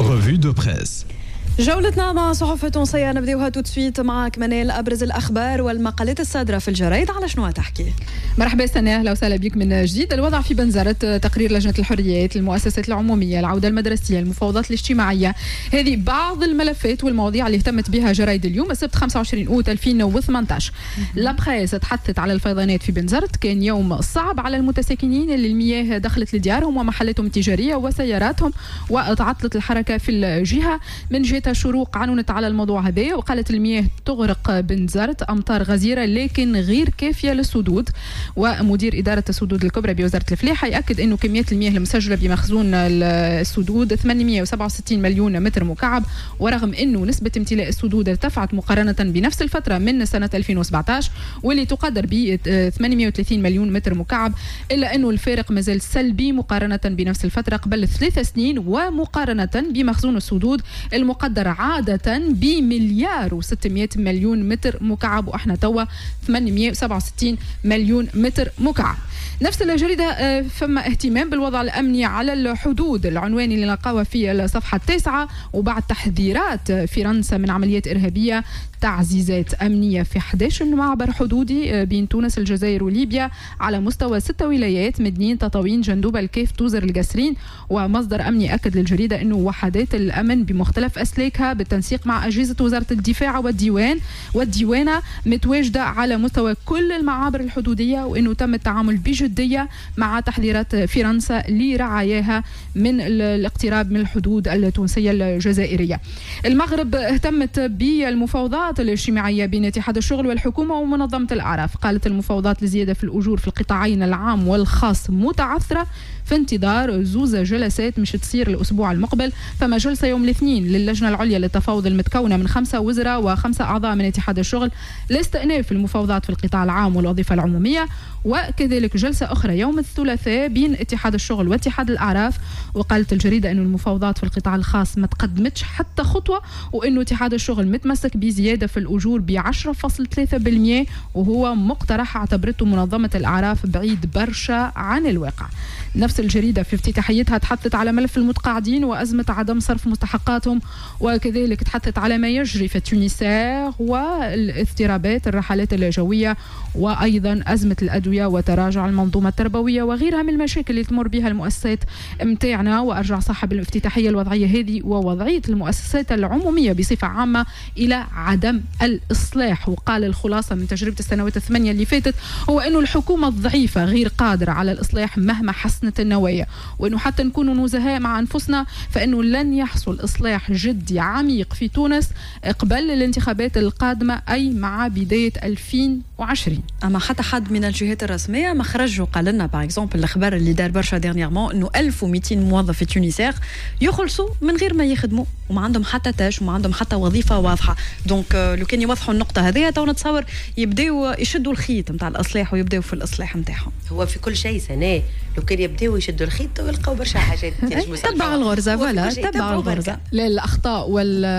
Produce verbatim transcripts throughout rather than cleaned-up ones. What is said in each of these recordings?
Revue de presse. جولتنا مع صحف تونسية نبدأها تو سويت معك منال. أبرز الأخبار والمقالات الصادرة في الجرايد على شنو تحكي؟ مرحبا سنة، أهلا وسهلا بك من جديد. الوضع في بنزرت، تقرير لجنة الحريات، المؤسسات العمومية، العودة المدرسية، المفاوضات الاجتماعية، هذه بعض الملفات والمواضيع اللي اهتمت بها جرايد اليوم السبت خمسة وعشرين أوت ألفين وثمانية عشر. لابخيس تحدثت على الفيضانات في بنزرت، كان يوم صعب على المتساكنين اللي المياه دخلت لديارهم ومحلاتهم التجارية وسياراتهم وتعطلت الحركة في الجهة. من جهة الشروق عنونت على الموضوع هذا وقالت المياه تغرق بنزرت، أمطار غزيرة لكن غير كافية للسدود. ومدير إدارة السدود الكبرى بوزارة الفلاحة يأكد أنه كميات المياه المسجلة بمخزون السدود ثمانمئة وسبعة وستين مليون متر مكعب، ورغم أنه نسبة امتلاء السدود ارتفعت مقارنة بنفس الفترة من سنة ألفين وسبعة عشر واللي تقدر ب ثمانمئة وثلاثين مليون متر مكعب، إلا أنه الفارق مازال سلبي مقارنة بنفس الفترة قبل ثلاث سنين ومقارنة بمخزون السدود المقدر عادة بمليار وستمئة مليون متر مكعب، وإحنا توا ثمانمئة وسبعة وستين مليون متر مكعب. نفس الجريدة فما اهتمام بالوضع الأمني على الحدود، العنوان اللي نلقاوه في الصفحة التاسعة. وبعد تحذيرات فرنسا من عمليات إرهابية، تعزيزات أمنية في أحد عشر معبر حدودي بين تونس الجزائر وليبيا على مستوى ست ولايات: مدنين، تطاوين، جندوبة، الكيف، توزر، القصرين. ومصدر أمني أكد للجريدة أنه وحدات الأمن بمختلف أسلاكها بالتنسيق مع أجهزة وزارة الدفاع والديوان والديوانة متواجدة على مستوى كل المعابر الحدودية، وأنه تم التعامل بجدية مع تحذيرات فرنسا لرعاياها من الاقتراب من الحدود التونسية الجزائرية. المغرب اهتمت بالمفاوضات الاجتماعية بين اتحاد الشغل والحكومة ومنظمة الأعراف. قالت المفاوضات لزيادة في الأجور في القطاعين العام والخاص متعثرة في انتظار زوز جلسات مش تصير الأسبوع المقبل. فما جلسة يوم الاثنين للجنة العليا للتفاوض المتكونة من خمسة وزراء وخمسة أعضاء من اتحاد الشغل لاستئناف المفاوضات في القطاع العام والوظيفة العمومية، وكذلك جلسة أخرى يوم الثلاثاء بين اتحاد الشغل واتحاد الأعراف. وقالت الجريدة أن المفاوضات في القطاع الخاص ما تقدمتش حتى خطوة، وأنه اتحاد الشغل متمسك بزيادة في الأجور ب عشرة فاصلة ثلاثة بالمئة، وهو مقترح اعتبرته منظمة الأعراف بعيد برشا عن الواقع. نفس الجريدة في افتتاحيتها تحدثت على ملف المتقاعدين وأزمة عدم صرف مستحقاتهم، وكذلك تحدثت على ما يجري في تونسير والاضطرابات الرحلات الجوية، وأيضا أزمة الأدوية وتراجع المنظومة التربوية وغيرها من المشاكل اللي تمر بها المؤسسات متاعنا. وأرجع صاحب الافتتاحية الوضعية هذه ووضعية المؤسسات العمومية بصفة عامة إلى عدم الإصلاح. وقال الخلاصة من تجربة السنوات الثمانية اللي فاتت هو أنه الحكومة الضعيفة غير قادرة على الإصلاح مهما حسنت النوايا، وأنه حتى نكون نزهاء مع أنفسنا فإنه لن يحصل إصلاح جدي عميق في تونس قبل الانتخابات القادمة، أي مع بداية ألفين وعشرين. أما حتى حد من الجهات الرسمية ما خرج وقال لنا باغ اكزومبل الأخبار اللي دار برشا ديرنييرمون أنه ألف ومئتين موظف في تونسير يخلصوا من غير ما يخدموا وما عندهم حتى تاش وما عندهم حتى وظيفة واضحة. دونك لو كان يوضحوا النقطة هذه تو نتصور يبداو يشدوا الخيط نتاع الإصلاح ويبداو في الإصلاح نتاعهم. هو في كل شيء سنة لو كان يبداو يشدوا الخيط ويلقاو برشا حاجات تبع الغرزة ولا تبع الغرزة للأخطاء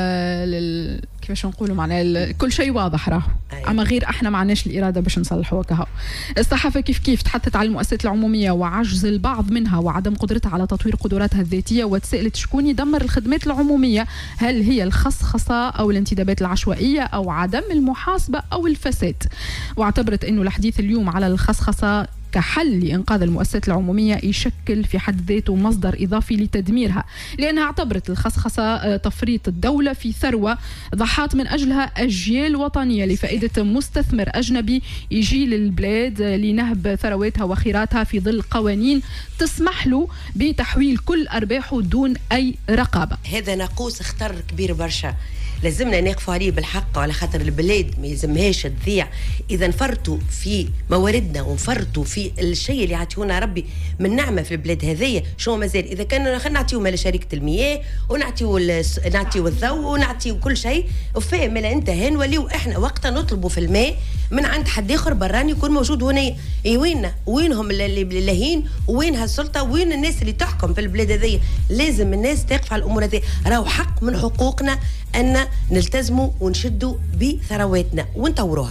وال كيفاش نقولوا معنا كل شيء واضح راهو، اما غير احنا ما عندناش الاراده باش نصلحوا كهو. الصحافه كيف كيف تحدثت على المؤسسات العموميه وعجز البعض منها وعدم قدرتها على تطوير قدراتها الذاتيه، وتسالت شكون يدمر الخدمات العموميه، هل هي الخصخصه او الانتدابات العشوائيه او عدم المحاسبه او الفساد. واعتبرت انه الحديث اليوم على الخصخصه كحل لإنقاذ المؤسسات العمومية يشكل في حد ذاته مصدر إضافي لتدميرها، لأنها اعتبرت الخصخصة تفريط الدولة في ثروة ضحات من أجلها أجيال وطنية لفائدة مستثمر أجنبي يجي للبلاد لنهب ثرواتها وخيراتها في ظل قوانين تسمح له بتحويل كل أرباحه دون أي رقابة. هذا ناقوس خطر كبير برشا، لازمنا نقفوا عليه بالحق، على خاطر البلاد ما يلزمهاش تضيع إذا نفرطوا في مواردنا ونفرطوا في الشيء اللي عطيونا ربي من نعمة في البلاد هذية. شو مازال إذا كان خلينا نعطيو مال شركة المياه ونعطيو نعطيو الضوء ونعطيو كل شيء وفاهم مال أنت هين وليو إحنا وقتا نطلبوا في الماء من عند حد آخر براني يكون موجود هنا. إيه وين وينهم اللي لاهين وين هالسلطة وين الناس اللي تحكم في البلاد هذية؟ لازم الناس تقف على الأمور هذه، راهو حق من حقوقنا أن نلتزموا ونشدوا بثرواتنا ونطوروها.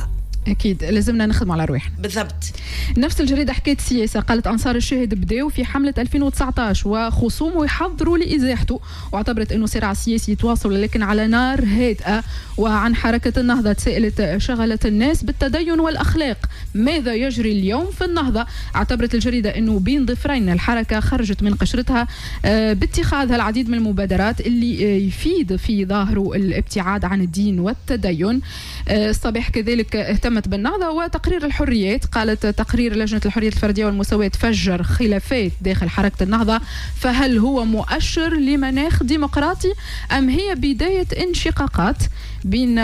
اكيد لازمنا نخدم على روحنا بالضبط. نفس الجريده حكايه سياسه، قالت انصار الشاهد بداوا في حمله ألفين وتسعطاش وخصومه يحضروا لازاحته، واعتبرت انه صراع سياسي يتواصل لكن على نار هادئه. وعن حركه النهضه تساءلت شغلت الناس بالتدين والاخلاق ماذا يجري اليوم في النهضه. اعتبرت الجريده انه بين ظفرين الحركه خرجت من قشرتها باتخاذها العديد من المبادرات اللي يفيد في ظاهره الابتعاد عن الدين والتدين. الصباح كذلك اهتمت بالنهضه وتقرير الحريات، قالت تقرير لجنه الحريات الفرديه والمساواه فجر خلافات داخل حركه النهضه، فهل هو مؤشر لمناخ ديمقراطي ام هي بدايه انشقاقات بين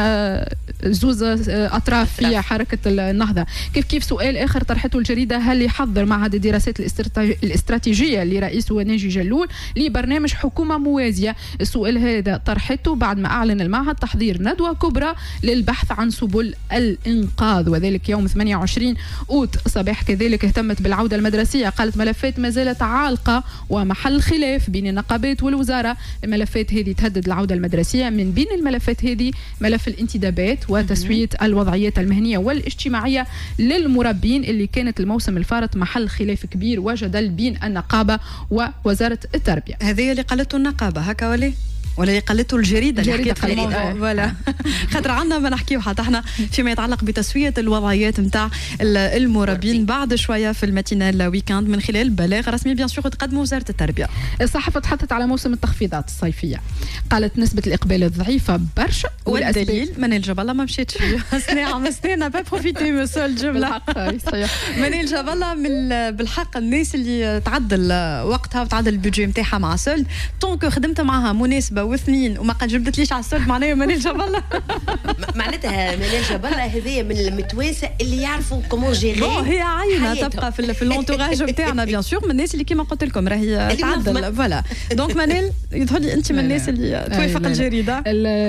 زوز اطراف في حركه النهضه؟ كيف كيف سؤال اخر طرحته الجريده، هل يحضر معهد الدراسات الاستراتيجيه لرئيسه ناجي جلول لبرنامج حكومه موازيه؟ السؤال هذا طرحته بعد ما اعلن المعهد تحضير ندوه كبرى للبحث عن سبل الانقاذ، وذلك يوم ثمانية وعشرين أوت. صباح كذلك اهتمت بالعوده المدرسيه، قالت ملفات ما زالت عالقه ومحل خلاف بين النقابات والوزاره. الملفات هذه تهدد العوده المدرسيه، من بين الملفات هذه ملف الانتدابات وتسويه الوضعيات المهنيه والاجتماعيه للمربين اللي كانت الموسم الفارط محل خلاف كبير وجدل بين النقابه ووزاره التربيه. هذه اللي قالته النقابه هكا ولا ولا اللي قالته الجريده اللي حكيت في الموضوع ولا خاطر عندنا ما نحكيو حتى احنا فيما يتعلق بتسويه الوضعيات نتاع المربين بعد شويه في الماتينال ويكاند من خلال بلاغ رسمي بيان سور تقدم وزاره التربيه. الصحافه تحدثت على موسم التخفيضات الصيفيه، قالت نسبه الاقبال الضعيفه برشا والدليل منال جبله ما مشيتش فيه سنه ما سنه با بروفيتي من سول جمله منال جبله من بالحق الناس اللي تعدل وقتها وتعدل البيدجي نتاعها مع سول طونك خدمت معها مناسبه واثنين وما قد جبدتليش على السولد معناها منال جبله معناتها منال جبله هذه من المتوانسه اللي يعرفوا كومون جيري. هي عينه تبقى في في اللونتوراج نتاعنا بيان سور من الناس اللي كيما قلت لكم راهي تعدل فوالا. دونك منال يظهر لي انت من الناس اللي توافق الجريده.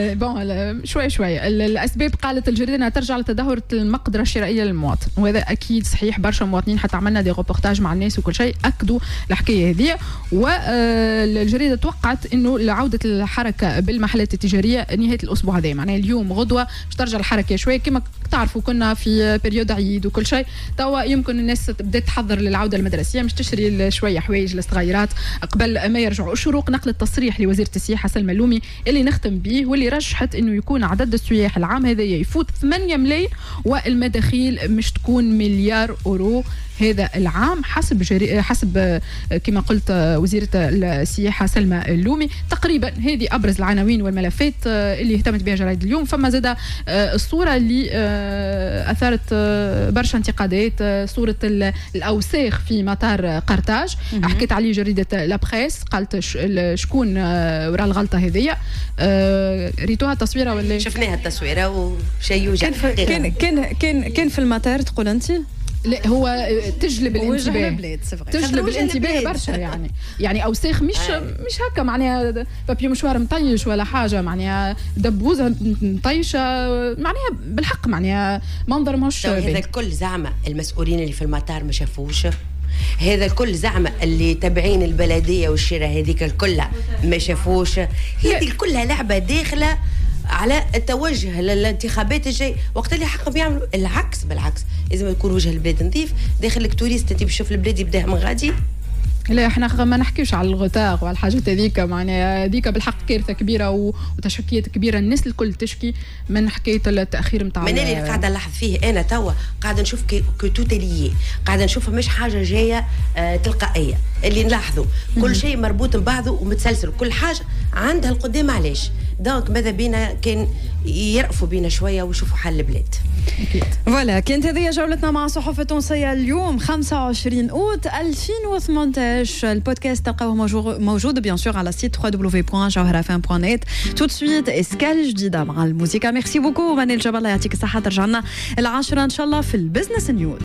بون شوي شوي الاسباب، قالت الجريده انها ترجع لتدهور المقدره الشرائيه للمواطن، وهذا اكيد صحيح. برشا مواطنين حتى عملنا دي روبورتاج مع الناس وكل شيء اكدوا الحكايه هذه. والجريده توقعت انه عوده الحركه بالمحلات التجاريه نهايه الاسبوع هذا، معناها اليوم غدوه باش ترجع الحركه شويه كما تعرفوا كنا في بريود عيد وكل شيء. توا يمكن الناس بدات تحضر للعوده المدرسيه، مش تشتري شويه حوايج الصغيرات قبل ما يرجعوا الشروق. نقل التصريح لوزيره السياحه سلمى اللومي اللي نختم به واللي رجحت انه يكون عدد السياح العام هذا يفوت ثمانية ملايين والمداخيل مش تكون مليار اورو هذا العام حسب جري... حسب كما قلت وزيرة السياحة سلمى اللومي. تقريبا هذه أبرز العناوين والملفات اللي اهتمت بها جرائد اليوم. فما زاد الصورة اللي أثارت برشا انتقادات، صورة الأوساخ في مطار قرطاج، حكيت عليه جريدة لابخيس، قالت شكون وراء الغلطة هذه. ريتوها التصويرة ولا شفناها التصويرة وشيء يوجع. كان كان كان كان في المطار تقول أنت؟ لا هو تجلب الانتباه، تجلب الانتباه برشا يعني يعني اوساخ مش آه. مش هكا معناها بابيو مشوار مطيش ولا حاجه، معناها دبوزه مطيشه، معناها بالحق معناها منظر مش هذا الكل زعمه المسؤولين اللي في المطار ما شافوش، هذا الكل زعمه اللي تابعين البلديه والشراء هذيك الكل ما شافوش، هذه كلها لعبه داخله على التوجه للانتخابات الجاي، وقت اللي حقهم يعملوا العكس. بالعكس لازم يكون وجه البلاد نظيف، داخل التوريست انت باش تشوف البلاد يبداها من غادي. لا احنا ما نحكيوش على الغتاغ وعلى الحاجات هذيك، معناها هذيك بالحق كارثه كبيره وتشكيات كبيره، الناس الكل تشكي من حكايه التاخير نتاع. من اللي قاعده نلاحظ فيه انا توا قاعده نشوف كو توتاليي، قاعده نشوفها مش حاجه جايه آه تلقائيه، اللي نلاحظوا كل شيء مربوط ببعضه ومتسلسل، كل حاجه عندها القدام. علاش دونك ماذا بينا كان يرأفوا بينا شويه ويشوفوا حل البلاد. اكيد فوالا كانت هذه جولتنا مع صحف التونسيه اليوم خمسة وعشرين أوت ألفين وثمانية عشر. البودكاست تلقاوه موجود بيان سور على السيت دبليو دبليو دبليو بوان جوهره اف ام بوان نت. تو سويت اسكال جديده مع الموسيقى. ميرسي بوكو منال جبله، يعطيك الصحه. ترجعنا العاشره ان شاء الله في البزنس نيوز.